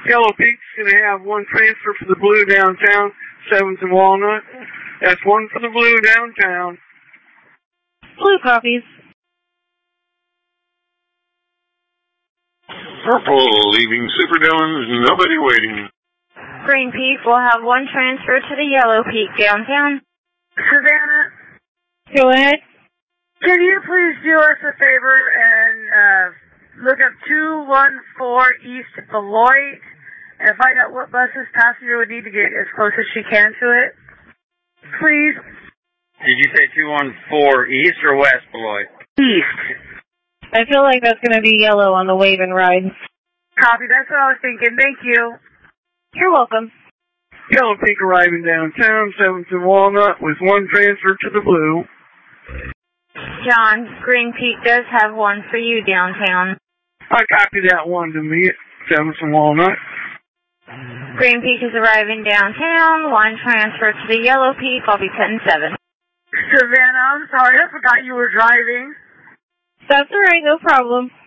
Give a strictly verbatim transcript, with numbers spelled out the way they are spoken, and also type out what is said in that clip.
Yellow Peak's going to have one transfer for the blue downtown, seventh and Walnut. That's one for the blue downtown. Blue copies. Purple leaving Superdome, nobody waiting. Green Peak will have one transfer to the Yellow Peak downtown. Savannah. Go ahead. Can you please do us a favor and uh, look up two one four East Beloit and find out what buses passenger would need to get as close as she can to it? Please. Did you say two one four East or West Beloit? East. I feel like that's going to be yellow on the wave and ride. Copy, that's what I was thinking. Thank you. You're welcome. Yellow Peak arriving downtown, seventh and Walnut, with one transfer to the blue. John, Green Peak does have one for you downtown. I copy that one to me at seventh and Walnut. Green Peak is arriving downtown, one transfer to the Yellow Peak. I'll be ten seven. Savannah, I'm sorry, I forgot you were driving. That's alright, no problem.